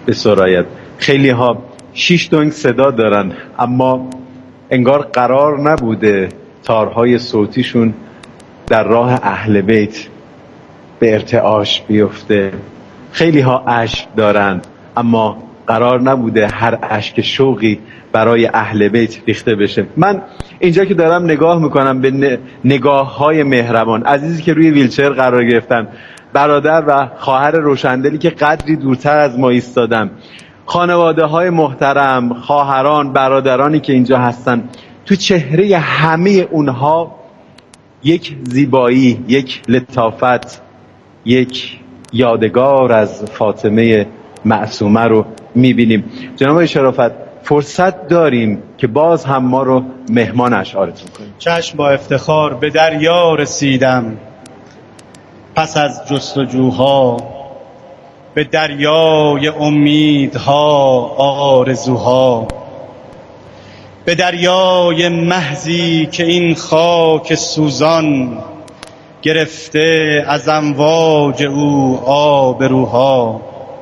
به سرایت. خیلی ها 6 دنگ صدا دارن اما انگار قرار نبوده تارهای صوتیشون در راه اهل بیت به ارتعاش بیفته. خیلی ها اشک دارند اما قرار نبوده هر اشک شوقی برای اهل بیت ریخته بشه. من اینجا که دارم نگاه میکنم به نگاه های مهربان عزیزی که روی ویلچر قرار گرفتن، برادر و خواهر روشندلی که قدری دورتر از ما ایستادن، خانواده های محترم، خواهران، برادرانی که اینجا هستن، تو چهره همه اونها یک زیبایی، یک لطافت، یک یادگار از فاطمه معصومه رو میبینیم. جناب شرافت فرصت داریم که باز هم ما رو مهمان اشعارتون کنیم. چشم با افتخار به دریا رسیدم پس از جستجوها، به دریای امیدها، آرزوها، به دریای محضی که این خاک سوزان گرفته از امواج او آبروها.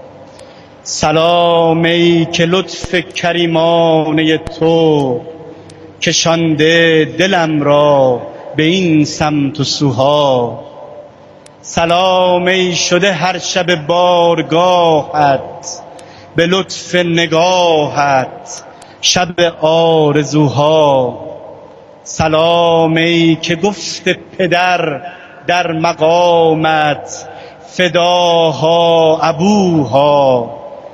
سلام ای که لطف کریمانه تو کشانده دلم را به این سمت و سوها. سلام ای شده هر شب بارگاهت به لطف نگاهت شب آرزوها. سلام ای که گفت پدر در مقامت فداها ابوها،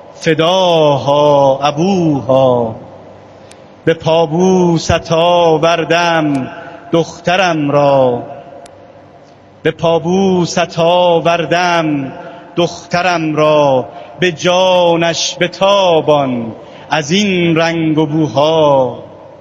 فداها ابوها. به پابوست آوردم دخترم را، به پابوست آوردم دخترم را، به جانش بتابان از این رنگ و بوها.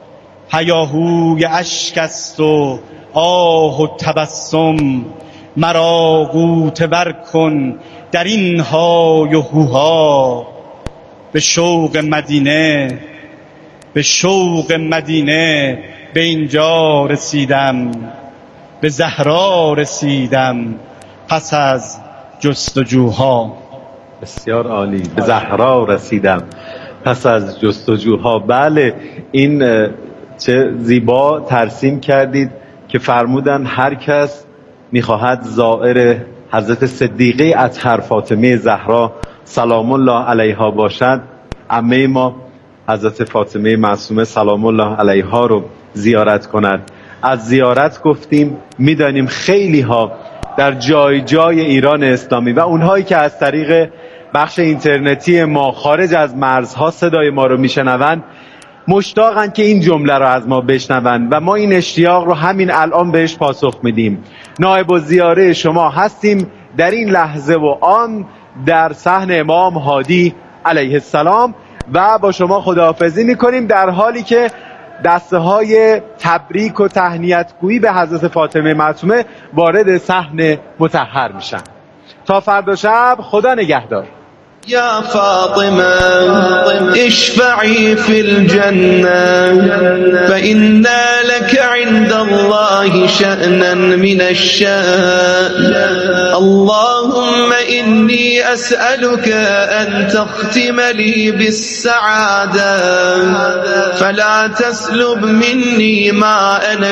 هیاهوی اشک است و آه و تبسم، مرا غوطه ور کن در این های و هوها. به شوق مدینه، به شوق مدینه به اینجا رسیدم، به زهرا رسیدم پس از جستجوها. بسیار عالی. به زهرا رسیدم پس از جستجوها. بله، این چه زیبا ترسیم کردید که فرمودن هر کس میخواهد زائر حضرت صدیقه اطهر فاطمه زهرا سلام الله علیها باشد، عمه ما حضرت فاطمه معصومه سلام الله علیها رو زیارت کند. از زیارت گفتیم، میدانیم خیلی ها در جای جای ایران اسلامی و اونهایی که از طریق بخش اینترنتی ما خارج از مرزها صدای ما رو میشنوند مشتاقن که این جمله رو از ما بشنوند و ما این اشتیاق رو همین الان بهش پاسخ میدیم. نایب الزیاره شما هستیم در این لحظه و آن در صحن امام هادی علیه السلام و با شما خداحافظی میکنیم در حالی که دسته های تبریک و تهنیت گویی به حضرت فاطمه معصومه وارد صحن مطهر میشن. تا فردا شب، خدا نگهدار. يا فاطمة اشفعي في الجنة فإن لك عند الله شأنا من الشأن. اللهم إني أسألك أن تختم لي بالسعادة فلا تسلب مني ما أنا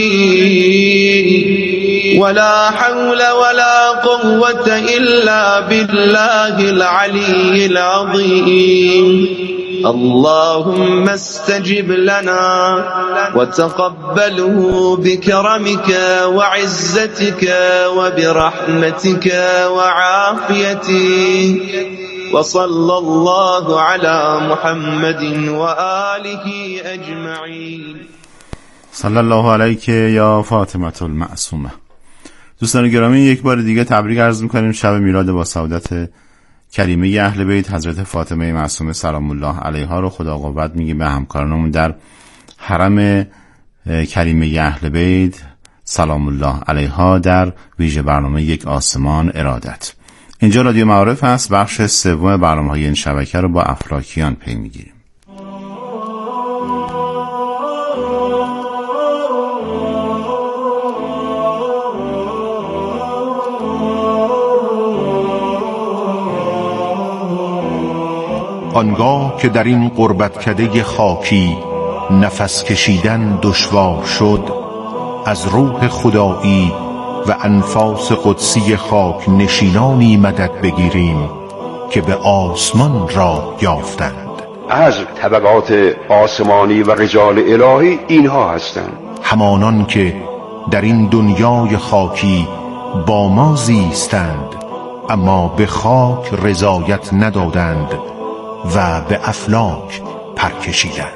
فيه ولا حول ولا قوة إلا بالله العلي العظيم. اللهم استجب لنا وتقبله بكرمك وعزتك وبرحمتك وعافيتك. وصلى الله على محمد وآله أجمعين. صلی الله علیک یا فاطمه المعصومه. دوستان گرامی، یک بار دیگه تبریک عرض میکنیم شب میلاد با سعادت کریمه اهل بیت حضرت فاطمه معصومه سلام الله علیها رو خدا قوت میگه به همکارانمون در حرم کریمه اهل بیت سلام الله علیها در ویژه برنامه یک آسمان ارادت. اینجا رادیو معارف هست. بخش سوم برنامه‌های این شبکه رو با افلاکیان پی میگیریم. آنگاه که در این غربتکده خاکی نفس کشیدن دشوار شد، از روح خدایی و انفاس قدسی خاک نشینانی مدد بگیریم که به آسمان راه یافتند. از طبقات آسمانی و رجال الهی اینها هستند، همانان که در این دنیای خاکی با ما زیستند اما به خاک رضایت ندادند و به افلاک پرکشیدند.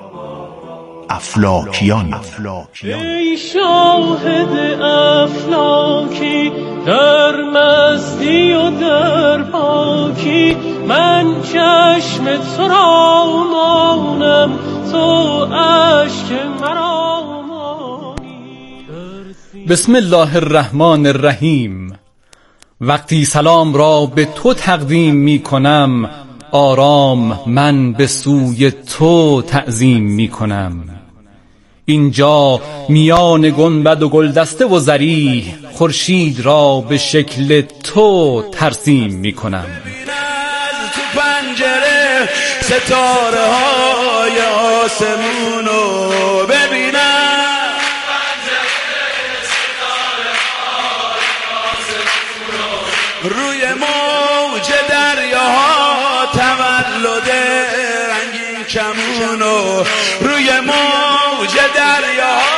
افلاکیان. ای شاهد افلاکی، در مستی و در پاکی، من چشم تو را مانم، تو اشک مرا مانی. بسم الله الرحمن الرحیم. وقتی سلام را به تو تقدیم می کنم، آرام من به سوی تو تعظیم می کنم. اینجا میان گنبد و گلدسته و زری، خورشید را به شکل تو ترسیم می کنم. تو پنجره ستاره های آسمونو ببینم، روی موج دریاها تولد رنگین کمونو، روی موج دریاها.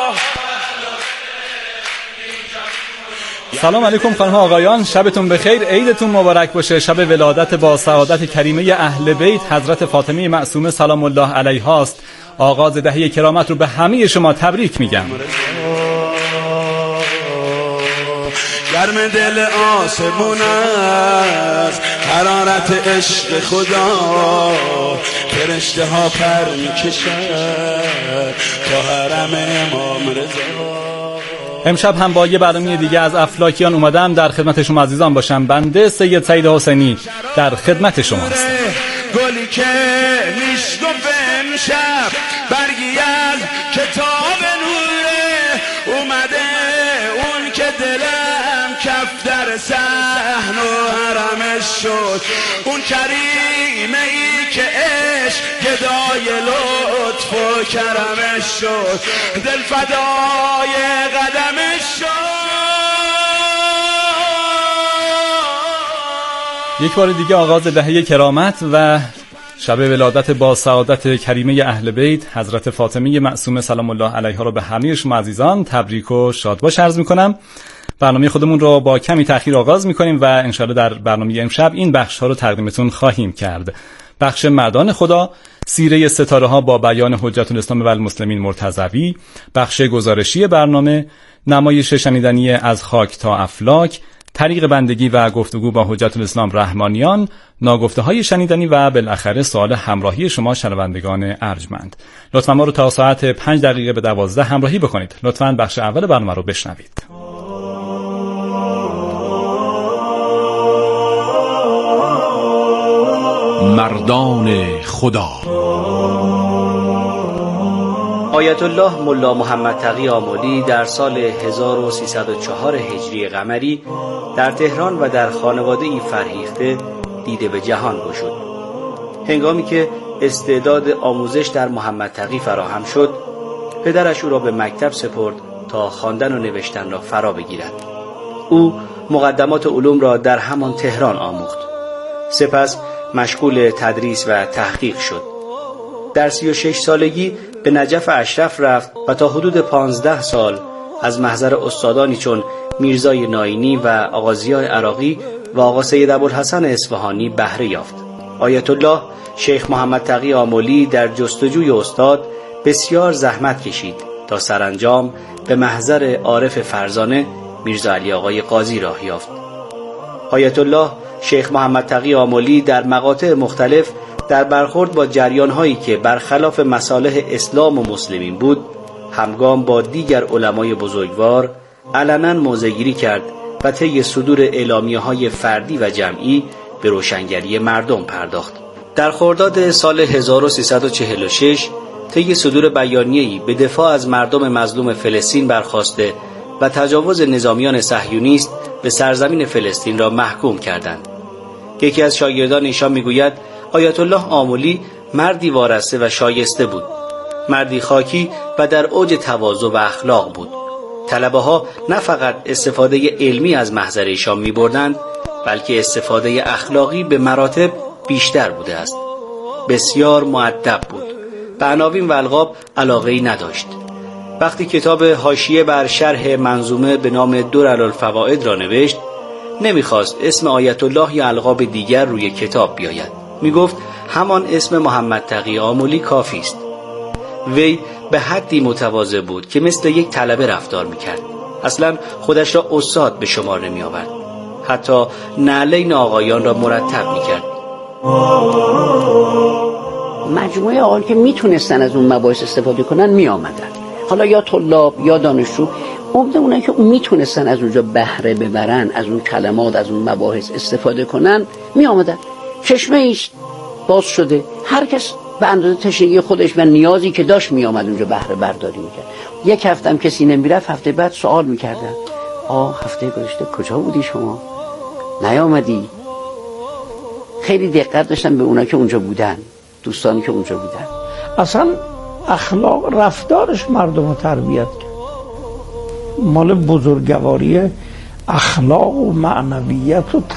سلام علیکم خانم ها آقایان، شبتون بخیر، عیدتون مبارک باشه. شب ولادت با سعادت کریمه اهل بیت حضرت فاطمه معصومه سلام الله علیها است. آغاز دهه کرامت رو به همه شما تبریک میگم. گرم دل آسمون است حرارت عشق خدا، فرشته ها پر میکشن تا حرم امام رضا. امشب هم با یه برنامه دیگه از افلاکیان اومدم در خدمت شما عزیزان باشم. بنده سید سعید حسینی در خدمت شما هستم. گلی که میشکفت امشب برگی از کتاب نوره، اومده اون که دلم کف در صحن و حرمش شد، اون کریمه ای که عشق گدای لطف و کرمش شد، دل فدای قدمش شد. یک بار دیگه آغاز دهه کرامت و شب ولادت با سعادت کریمه اهل بیت حضرت فاطمه معصومه سلام الله علیها رو به همه شما عزیزان تبریک و شادباش عرض میکنم. برنامه خودمون رو با کمی تأخیر آغاز میکنیم و انشاءالله در برنامه امشب این بخش ها رو تقدیمتون خواهیم کرد. بخش مردان خدا، سیره ستاره ها با بیان حجت الاسلام و المسلمین مرتضوی، بخش گزارشی برنامه، نمایش شنیدنی از خاک تا افلاک، طریق بندگی و گفتگو با حجت الاسلام رحمانیان، ناگفته های شنیدنی و بالاخره سوال همراهی شما شنوندگان ارجمند. لطفاً ما رو تا ساعت 5 دقیقه به 12 همراهی بکنید. لطفاً بخش اول برنامه رو بشنوید. مردان خدا. آیت الله ملا محمد تقی آملی در سال 1304 هجری قمری در تهران و در خانواده‌ای فرهیخته دیده به جهان گشود. هنگامی که استعداد آموزش در محمد تقی فراهم شد، پدرش او را به مکتب سپرد تا خواندن و نوشتن را فرا بگیرد. او مقدمات علوم را در همان تهران آموخت. سپس مشغول تدریس و تحقیق شد. در 36 سالگی به نجف اشرف رفت و تا حدود 15 سال از محضر استادانی چون میرزای ناینی و آقا ضیاء عراقی و آقا سید ابوالحسن اصفهانی بهره یافت. آیت الله شیخ محمد تقی آملی در جستجوی استاد بسیار زحمت کشید تا سرانجام به محضر عارف فرزانه میرزا علی آقای قاضی راه یافت. آیت الله شیخ محمد تقی آملی در مقاطع مختلف در برخورد با جریان‌هایی که برخلاف مصالح اسلام و مسلمین بود، همگام با دیگر علمای بزرگوار علنا موضع‌گیری کرد و طی صدور اعلامیه‌های فردی و جمعی به روشنگری مردم پرداخت. در خرداد سال 1346 طی صدور بیانیه‌ای به دفاع از مردم مظلوم فلسطین برخاسته و تجاوز نظامیان صهیونیست به سرزمین فلسطین را محکوم کردند. یکی از شاگردان ایشان میگوید آیت الله آملی مردی وارسته و شایسته بود، مردی خاکی و در اوج تواضع و اخلاق بود. طلبه ها نه فقط استفاده علمی از محضر ایشان می بردند، بلکه استفاده اخلاقی به مراتب بیشتر بوده است. بسیار مؤدب بود، به عناوین و القاب علاقه‌ای نداشت. وقتی کتاب حاشیه بر شرح منظومه به نام درالفوائد را نوشت، نمیخواست اسم آیت الله یا القاب دیگر روی کتاب بیاید. میگفت همان اسم محمد تقی آملی کافی است. وی به حدی متواضع بود که مثل یک طلبه رفتار میکرد. اصلا خودش را استاد به شمار نمی آورد. حتی نعلین آقایان را مرتب میکرد. مجموعه آقایان که میتونستن از اون مباحث استفاده کنن می آمدن، حالا یا طلاب یا دانشجو. عمده اونایی که میتونستن از اونجا بهره ببرن، از اون کلمات، از اون مباحث استفاده کنن، می آمدن. چشمه ایست باز شده، هر کس به اندازه تشنگی خودش و نیازی که داشت می آمد اونجا بهره برداری میکرد. یک هفته هم کسی نمیرفت، هفته بعد سوال میکردن هفته گذشته کجا بودی شما؟ نیامدی؟ خیلی دقت داشتن به اونا که اونجا بودن، دوستانی که اونجا بودن. اصلا اخلاق رفتارش مردم رو تربیت کرد. مال بزرگواری اخلاق و معنویت و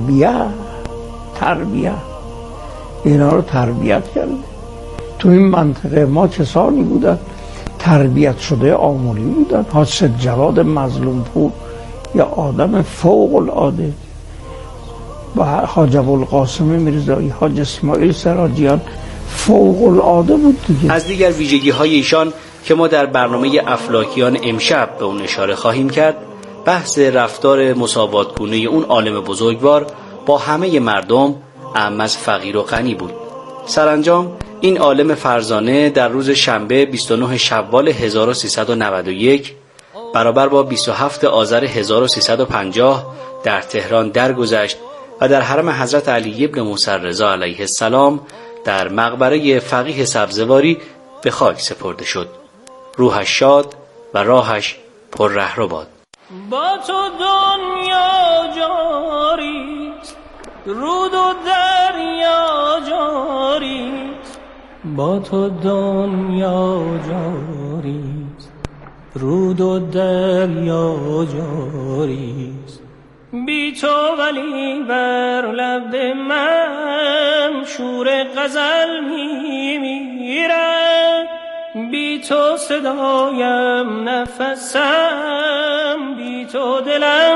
تربیت اینا رو تربیت کرد. تو این منطقه ما کسانی بودن تربیت شده آملی بودن. حاج جواد مظلوم پور یا آدم فوق العاده و حاج ابوالقاسم میرزایی، حاج اسماعیل سراجیان فوق العاده بود دیگه. از دیگر ویژگی های ایشان که ما در برنامه افلاکیان امشب به اون اشاره خواهیم کرد، بحث رفتار مساواتگونه اون عالم بزرگوار با همه مردم، اعم از فقیر و غنی بود. سرانجام این عالم فرزانه در روز شنبه 29 شوال 1391 برابر با 27 آذر 1350 در تهران درگذشت و در حرم حضرت علی ابن موسی رضا علیه السلام در مقبره فقیه سبزواری به خاک سپرده شد. روحش شاد و راهش پر رهرو باد. با تو دنیا جاریست، رود و دریا جاریست. با تو دنیا جاریست، رود و دریا جاریست. بی تو ولی بر لب من شور غزل میمیرد. بی تو صدایم نفسم، بی تو دلم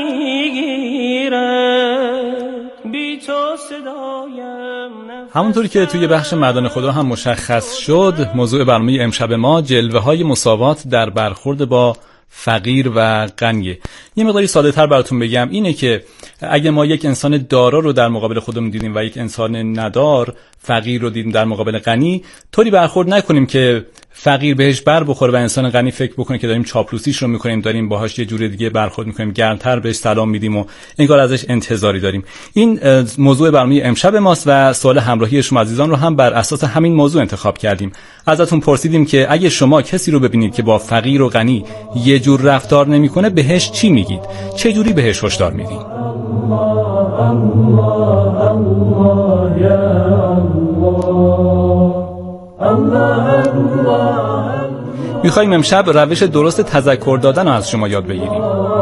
میگیرد. بی تو صدایم نفسم. همونطوری که توی بخش مردان خدا هم مشخص شد، موضوع برنامه امشب ما جلوه های مساوات در برخورد با فقیر و غنی. یه مقداری ساده تر براتون بگم، اینه که اگه ما یک انسان دارا رو در مقابل خودمون دیدیم و یک انسان ندار، فقیر رو دیدیم در مقابل غنی، طوری برخورد نکنیم که فقیر بهش بر بخوره و انسان غنی فکر بکنه که داریم چاپلوسیش رو میکنیم، داریم باهاش یه جور دیگه برخورد میکنیم، گرمتر بهش سلام میدیم و انگار ازش انتظاری داریم. این موضوع برنامه امشب ماست و سوال همراهی شما عزیزان رو هم بر اساس همین موضوع انتخاب کردیم. ازتون پرسیدیم که اگه شما کسی رو ببینید که با فقیر و غنی یه جور رفتار نمیکنه، بهش چی میگید؟ چه جوری بهش هشدار میدید؟ میخواییم امشب روش درست تذکر دادن رو از شما یاد بگیریم،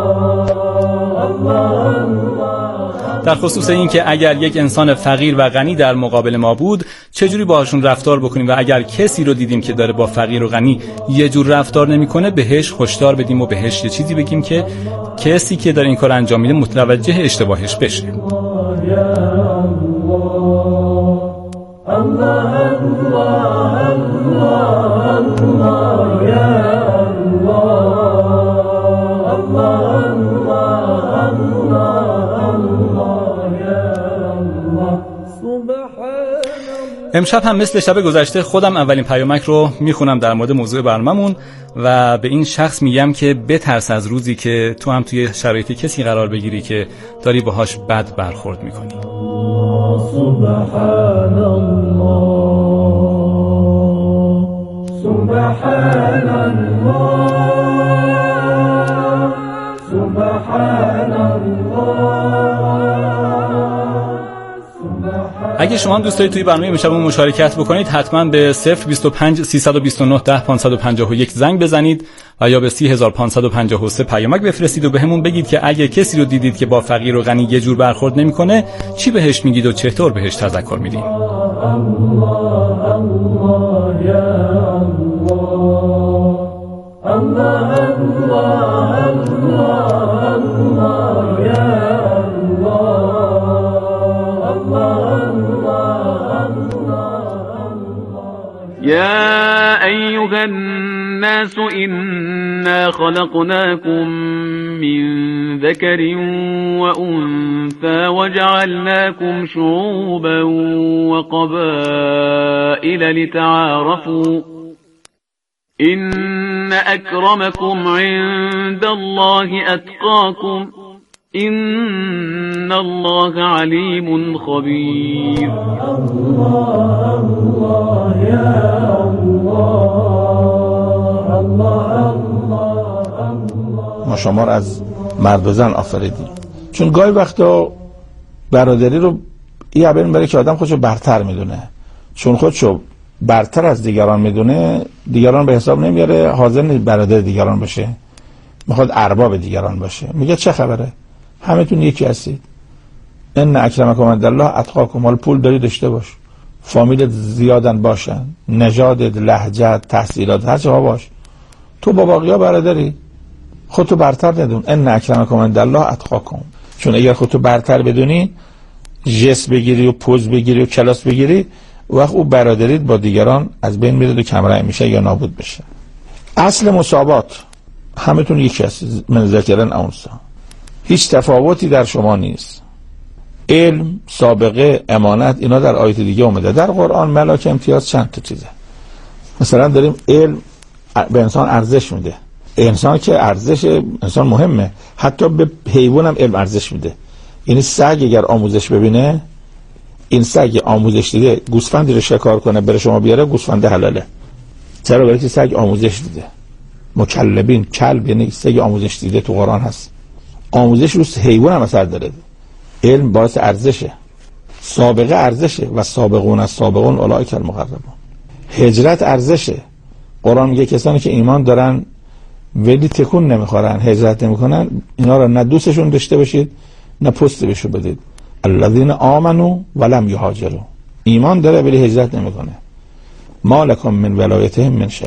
در خصوص این که اگر یک انسان فقیر و غنی در مقابل ما بود چجوری باهاشون رفتار بکنیم و اگر کسی رو دیدیم که داره با فقیر و غنی یه جور رفتار نمیکنه بهش هشدار بدیم و بهش یه چیزی بگیم که کسی که داره این کار انجام میده متوجه اشتباهش بشه. امشب هم مثل شب گذشته خودم اولین پیامک رو میخونم در مورد موضوع برنامه‌مون و به این شخص میگم که بترس از روزی که تو هم توی شرایط کسی قرار بگیری که داری باهاش بد برخورد میکنی. سبحان الله سبحان الله سبحان الله. اگه شما هم دوست دارید توی برنامه امشبمون مشارکت بکنید حتما به 025 329 10 551 زنگ بزنید و یا به 30553 پیامک بفرستید و بهمون بگید که اگه کسی رو دیدید که با فقیر و غنی یه جور برخورد نمیکنه چی بهش میگید و چطور بهش تذکر میدین. يا أيها الناس إنا خلقناكم من ذكر وأنثى وجعلناكم شعوبا وقبائل لتعارفوا إن أكرمكم عند الله أتقاكم إن الله عليم خبير. ما شما رو از مرد و زن آفریدیم، چون گاهی وقتا برادری رو این عبیر میبره که آدم خودشو برتر میدونه، چون خودشو برتر از دیگران میدونه دیگران به حساب نمیاره، حاضر نیست برادر دیگران باشه، میخواد ارباب دیگران باشه. میگه چه خبره، همتون یکی هستید، ان اکرمکم عندالله اتقاکم. حال پول داری داشته باش، فامیل زیادن باشن، نژادت، لهجت، تحصیلات، هر چه ها باش، تو با باقیا برادری، خودتو برتر ندون. ان اکرمکم عندالله اتقاکم. چون اگر خودتو برتر بدونی، جس بگیری و پوز بگیری و کلاس بگیری، وقت او برادریت با دیگران از بین میره و کمرنگ میشه یا نابود بشه. اصل مساوات، همتون یکی هستید، من ذکرن انثی، هیچ تفاوتی در شما نیست. علم، سابقه، امانت، اینا در آیت دیگه اومده. در قرآن ملاک امتیاز چند تا چیزه. مثلا داریم علم به انسان ارزش میده. انسان که ارزش انسان مهمه، حتی به حیوان هم علم ارزش میده. یعنی سگ اگر آموزش ببینه، این سگ آموزش دیده گوسفندی رو شکار کنه بره شما بیاره، گوسفند حلاله. چرا؟ برای که سگ آموزش دیده. مکلبین، کلب یعنی سگ آموزش دیده تو قرآن هست. آموزش رو حیوان هم اثر داره. علم باعث ارزشه، سابقه ارزشه و سابقون از سابقون اولئک المقربون. هجرت ارزشه. قرآن میگه کسانی که ایمان دارن ولی تکون نمیخورن، هجرت نمیکنن، اینا رو نه دوستشون داشته باشید نه پست بهشون بدید. الذین آمنوا ولم یهاجروا، ایمان داره ولی هجرت نمیکنه. ما لکم من ولایتهم من شیء،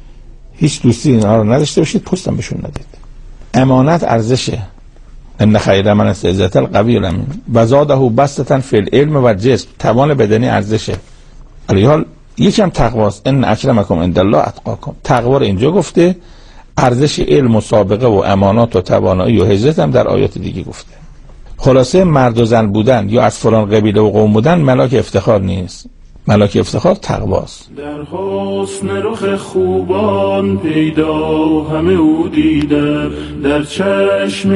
هیچ دوستی اینا رو نداشته باشید، پست هم بهشون ندید. امانت ارزشه. ان خیر من استعزت القوی الامین و زاده بسطه فی العلم و جسم، توان بدنی ارزشه. علیحال یکم تقواست. ان اکرمکم عندالله اتقاکم. تقوا رو اینجا گفته، ارزش علم و سابقه و امانات و توانایی و هجرت هم در آیات دیگه گفته. خلاصه مرد و زن بودن یا از فلان قبیله و قوم بودن ملاک افتخار نیست، ملاک افتخار تقواست. در حسن رخ خوبان پیدا همه او دیدم، در چشم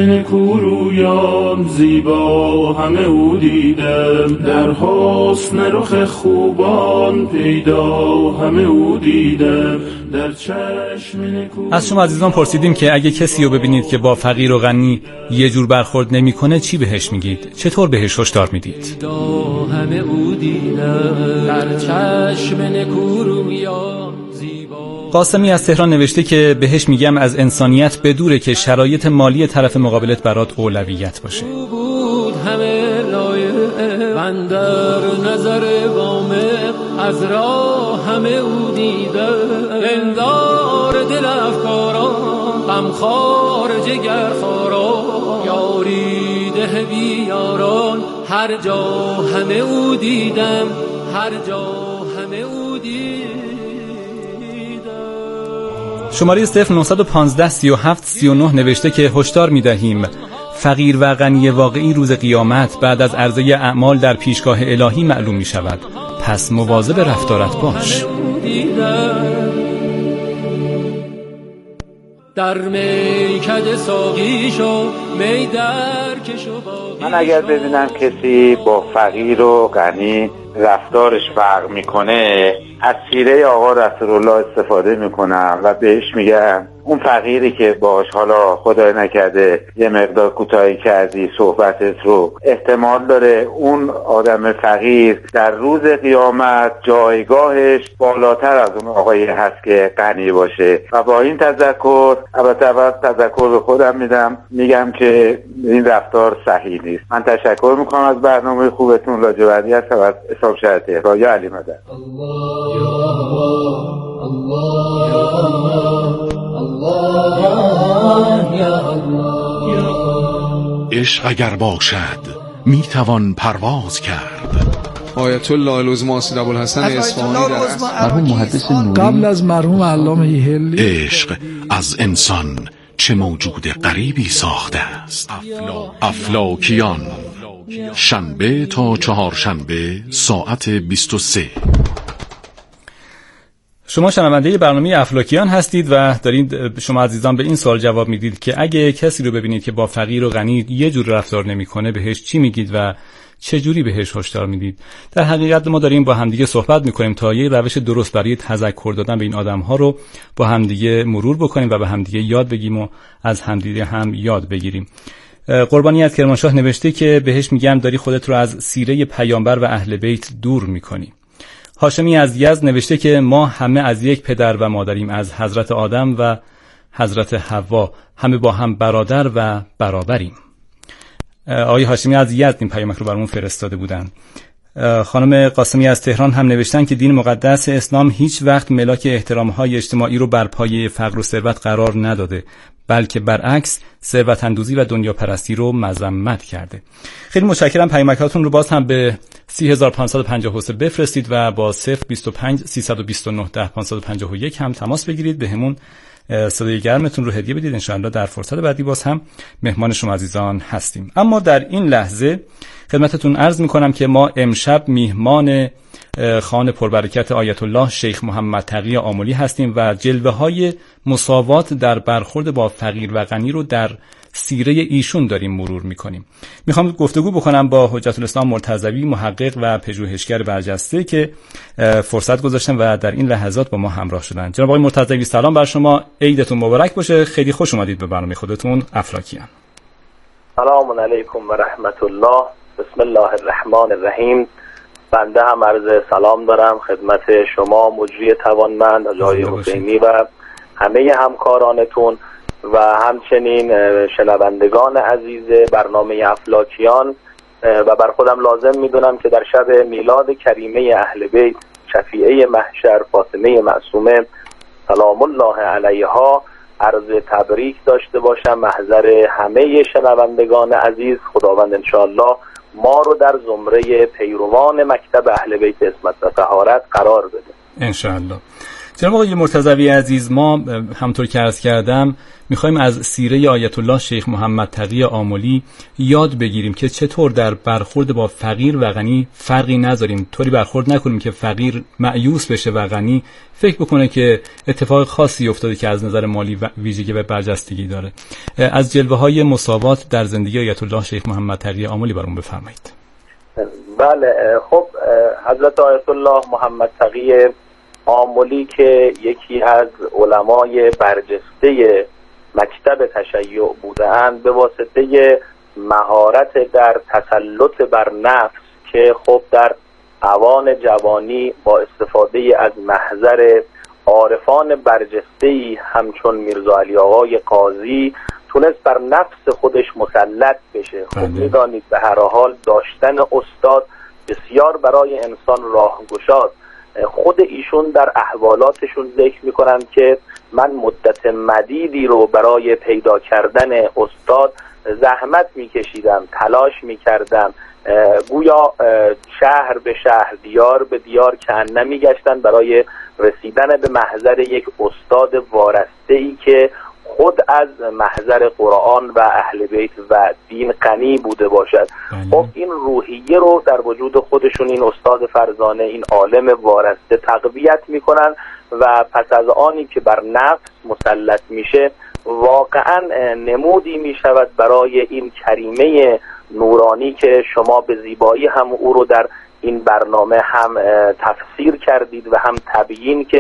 نکورویان زیبا همه او دیدم. در حسن رخ خوبان پیدا همه او دیدم، در چشم نکورویان. از شما عزیزان پرسیدیم که اگه کسی رو ببینید که با فقیر و غنی یه جور برخورد نمیکنه چی بهش میگید؟ چطور بهش هشدار میدید؟ همه او دیدم، در چشم نکورویان زیبا. قاسمی از تهران نوشته که بهش میگم از انسانیت بدوره که شرایط مالی طرف مقابلت برات اولویت باشه. بود همه لایق من در نظر وامق، از راه همه او دیدم. اندار دل افکاران، غمخوار جگر خاران، یاری ده بیاران، هر جا همه او دیدم، هر جا همه او دیدم. شماره 0915 37 39 نوشته که هشدار میدهیم فقیر و غنی واقعی روز قیامت بعد از عرضه اعمال در پیشگاه الهی معلوم می شود، پس مواظب رفتارت باش. در میکده ساقی شو، می در کشو باقی. من اگر ببینم کسی با فقیر و غنی رفتارش فرق میکنه، از سیره آقا رسول الله استفاده میکنم و بهش میگم اون فقیری که باش حالا خدای نکرده یه مقدار کوتاهی کردی صحبتت رو، احتمال داره اون آدم فقیر در روز قیامت جایگاهش بالاتر از اون آقایی هست که غنی باشه. و با این تذکر، البته اول تذکر به خودم میگم که این رفتار صحیح نیست. من تشکر میکنم از برنامه خوبتون. لاجوردی هستم از اسحاق شهر تهران. یا علی مدد. عشق اگر باشد میتوان پرواز کرد. آیت الله العظمی سید ابوالحسن اصفهانی مرحوم محدث نوری قبل از مرحوم علامه هلی، عشق از انسان چه موجود غریبی ساخته است. افلاکیان، شنبه تا چهارشنبه ساعت 23. شما شنونده برنامه افلاکیان هستید و دارید شما عزیزان به این سوال جواب میدید که اگه کسی رو ببینید که با فقیر و غنی یه جور رفتار نمیکنه بهش چی میگید و چه جوری بهش هشدار میدید؟ در حقیقت ما داریم با همدیگه صحبت میکنیم تا یه روش درست برای تذکر دادن به این آدم‌ها رو با همدیگه مرور بکنیم و به همدیگه یاد بگیم و از همدیگه هم یاد بگیریم. قربانی از کرمانشاه نوشته که بهش میگم داری خودت رو از سیره پیامبر و اهل بیت دور میکنی. هاشمی از یزد نوشته که ما همه از یک پدر و مادریم، از حضرت آدم و حضرت حوا، همه با هم برادر و برابریم. آقای هاشمی از یزد این پیامک رو برامون فرستاده بودن. خانم قاسمی از تهران هم نوشتن که دین مقدس اسلام هیچ وقت ملاک احترام‌های اجتماعی رو بر پایه فقر و ثروت قرار نداده، بلکه برعکس ثروت اندوزی و دنیا پرستی رو مذمت کرده. خیلی متشکرم. پیامکاتون رو باز هم به 30553 بفرستید و با 025 329 551 هم تماس بگیرید، بهمون صدای گرمتون رو هدیه بدید. انشاءالله در فرصت بعدی باز هم مهمان شما عزیزان هستیم. اما در این لحظه خدمتتون عرض میکنم که ما امشب میهمان خان پربرکت آیت الله شیخ محمد تقی آملی هستیم و جلوه های مساوات در برخورد با فقیر و غنی رو در سیره ایشون داریم مرور میکنیم. میخوام گفتگو بکنم با حجت الاسلام مرتضوی، محقق و پژوهشگر برجسته که فرصت گذاشتن و در این لحظات با ما همراه شدن. جناب آقای مرتضوی سلام بر شما، عیدتون مبارک باشه. خیلی خوش اومدید به برنامه خودتون افلاکیان. سلام علیکم و رحمت الله. بسم الله الرحمن الرحیم. بنده هم عرض سلام دارم خدمت شما مجری توانمند آقای حسینی و همه همکارانتون و همچنین شنوندگان عزیز برنامه افلاکیان و بر خودم لازم میدونم که در شب میلاد کریمه اهل بیت شفیعه محشر فاطمه معصومه سلام الله علیها عرض تبریک داشته باشم محضر همه شنوندگان عزیز. خداوند انشاءالله ما رو در زمره پیروان مکتب اهل بیت عصمت و طهارت قرار بده انشاءالله. جناب آقای مرتضوی عزیز، ما همطور که عرض کردم میخوایم از سیره آیت الله شیخ محمد تقی آملی یاد بگیریم که چطور در برخورد با فقیر و غنی فرقی نذاریم، طوری برخورد نکنیم که فقیر مایوس بشه و غنی فکر بکنه که اتفاق خاصی افتاده که از نظر مالی ویژگی و برجستگی داره. از جلوه های مساوات در زندگی آیت الله شیخ محمد تقی آملی برامون بفرمایید. بله، خب حضرت آیت الله محمد تقی آملی که یکی از علمای برجسته مکتب تشیع بودند، به واسطه مهارت در تسلط بر نفس که خب در اوان جوانی با استفاده از محضر عارفان برجسته‌ای همچون میرزا علی آقای قاضی تونست بر نفس خودش مسلط بشه. خب میدانید به هر حال داشتن استاد بسیار برای انسان راهگشاد. خود ایشون در احوالاتشون ذکر میکنن که من مدت مدیدی رو برای پیدا کردن استاد زحمت میکشیدم، تلاش میکردم، گویا شهر به شهر دیار به دیار کنه میگشتن برای رسیدن به محضر یک استاد وارسته‌ای که خود از محضر قرآن و اهل بیت و دین غنی بوده باشد. خب این روحیه رو در وجود خودشون این استاد فرزانه، این عالم وارسته تقویت میکنن و پس از آنی که بر نفس مسلط میشه واقعا نمودی میشود برای این کریمه نورانی که شما به زیبایی هم او رو در این برنامه هم تفسیر کردید و هم تبیین که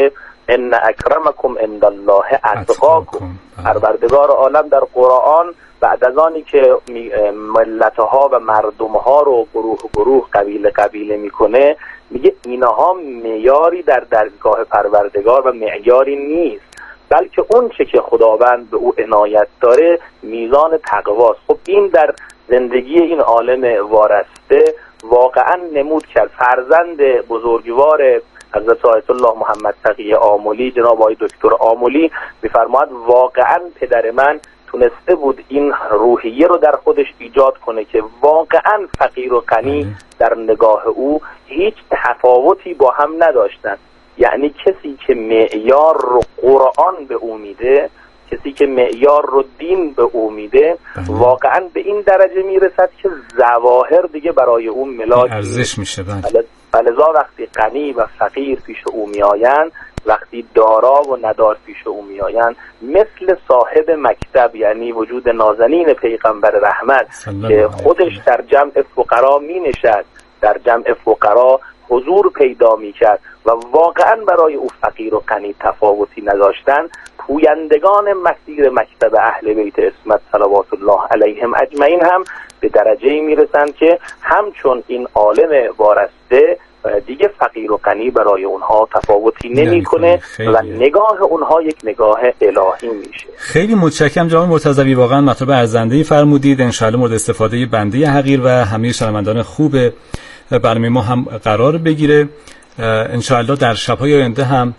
ان اکرمکم عند الله اتقاکم. پروردگار عالم در قرآن بعد از آنی که ملتها و مردمها رو گروه قبیله میکنه، میگه اینها معیاری در درگاه پروردگار و معیاری نیست، بلکه اون چه که خداوند به او عنایت داره میزان تقواست. خب این در زندگی این عالم وارسته واقعا نمود کرد. فرزند بزرگوار حضرت آیت الله محمد تقی آملی، جناب آقای دکتر آملی، میفرماید واقعا پدر من تونسته بود این روحیه رو در خودش ایجاد کنه که واقعا فقیر و غنی در نگاه او هیچ تفاوتی با هم نداشتن. یعنی کسی که معیار رو قرآن به او میده، کسی که معیار رو دین به او میده، واقعا به این درجه میرسد که ظواهر دیگه برای اون ملاک ارزش میشه. فلذا وقتی غنی و فقیر پیش او میآیند، وقتی دارا و ندار پیش او میآیند، مثل صاحب مکتب، یعنی وجود نازنین پیغمبر رحمت که خودش در جمع فقرا می نشد، در جمع فقرا حضور پیدا می کرد و واقعا برای او فقیر و غنی تفاوتی نداشتن، پویندگان مسیر مکتب اهل بیت عصمت صلوات الله علیهم اجمعین هم به درجه می رسند که همچون این عالم وارسته دیگه فقیر و غنی برای اونها تفاوتی نمیکنه و نگاه اونها یک نگاه الهی میشه. خیلی متشکرم جناب مرتضوی، واقعا مطلب ارزنده‌ای فرمودید. ان شاء الله مورد استفاده بنده حقیر و همه شنوندان خوب برنامه ما هم قرار بگیره. ان شاء الله در شب‌های آینده هم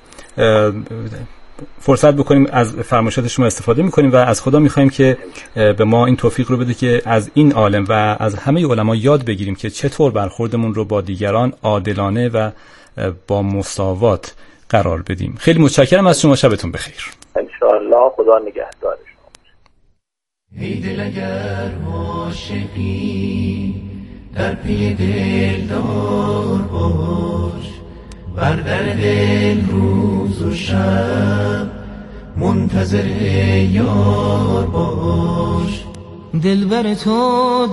فرصت بکنیم از فرمایشات شما استفاده میکنیم و از خدا میخوایم که به ما این توفیق رو بده که از این عالم و از همه علما یاد بگیریم که چطور برخوردمون رو با دیگران عادلانه و با مساوات قرار بدیم. خیلی متشکرم از شما، شبتون بخیر. ان شاء الله خدا نگهدار شما. ای دل اگر عاشقی در پی دلدار باش، بر در دل روز و شب منتظر یار باش. دلبر تو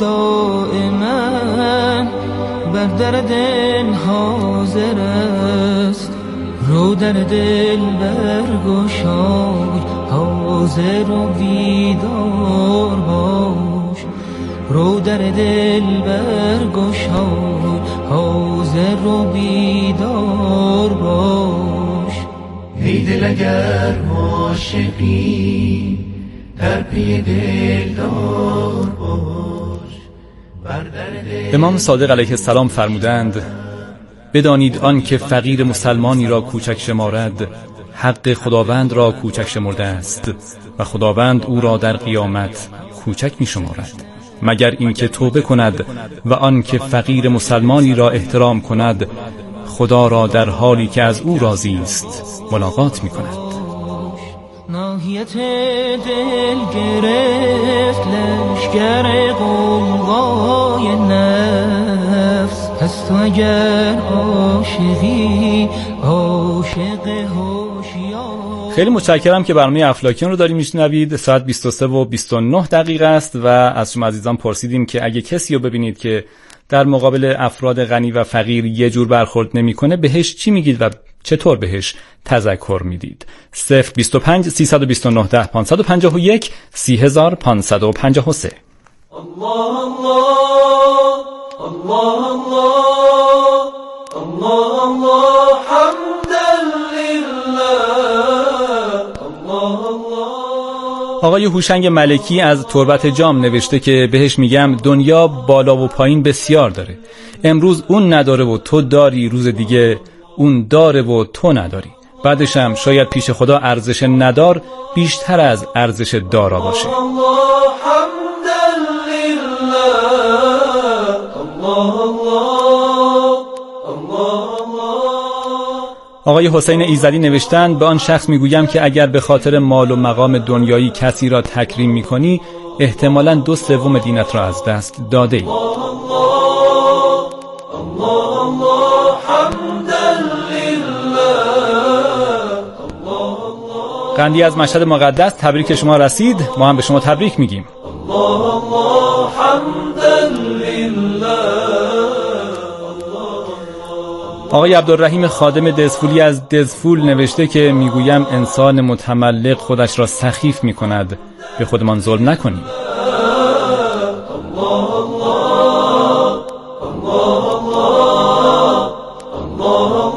دائما بر در دل حاضر است، رو در دل برگشای حاضر و بیدار باش. رو در دل برگشای حاضر و بیدار باش. ای دل اگر عاشقی در پی دلدار باش. امام صادق علیه السلام فرمودند بدانید آن که فقیر مسلمانی را کوچک شمارد، حق خداوند را کوچک شمرده است و خداوند او را در قیامت کوچک می شمارد، مگر اینکه توبه کند و آن که فقیر مسلمانی را احترام کند، خدا را در حالی که از او راضی است ملاقات می کند. ناحیت دل گرفت لشگر غوغای نفس، پس تو اگر عاشقی عاشق هوشیار. خیلی متشکرم که برنامه افلاکیان رو داریم میشنوید. ساعت 23:29 است و از شما عزیزان پرسیدیم که اگه کسی رو ببینید که در مقابل افراد غنی و فقیر یه جور برخورد نمیکنه، بهش چی میگید و چطور بهش تذکر میدید؟ 025 329 10 551 30553. الله الله الله الله حمدا لله. آقای هوشنگ ملکی از تربت جام نوشته که بهش میگم دنیا بالا و پایین بسیار داره، امروز اون نداره و تو داری، روز دیگه اون داره و تو نداری، بعدش هم شاید پیش خدا ارزش ندار بیشتر از ارزش دارا باشه. آقای حسین ایزدی نوشتند به آن شخص میگویم که اگر به خاطر مال و مقام دنیایی کسی را تکریم میکنی، احتمالاً 2/3 دینت را از دست داده ای. قندی از مشهد مقدس تبریک شما رسید، ما هم به شما تبریک میگیم. آقای عبدالرحیم خادم دزفولی از دزفول نوشته که میگویم انسان متملق خودش را سخیف میکند، به خودمان ظلم نکنیم.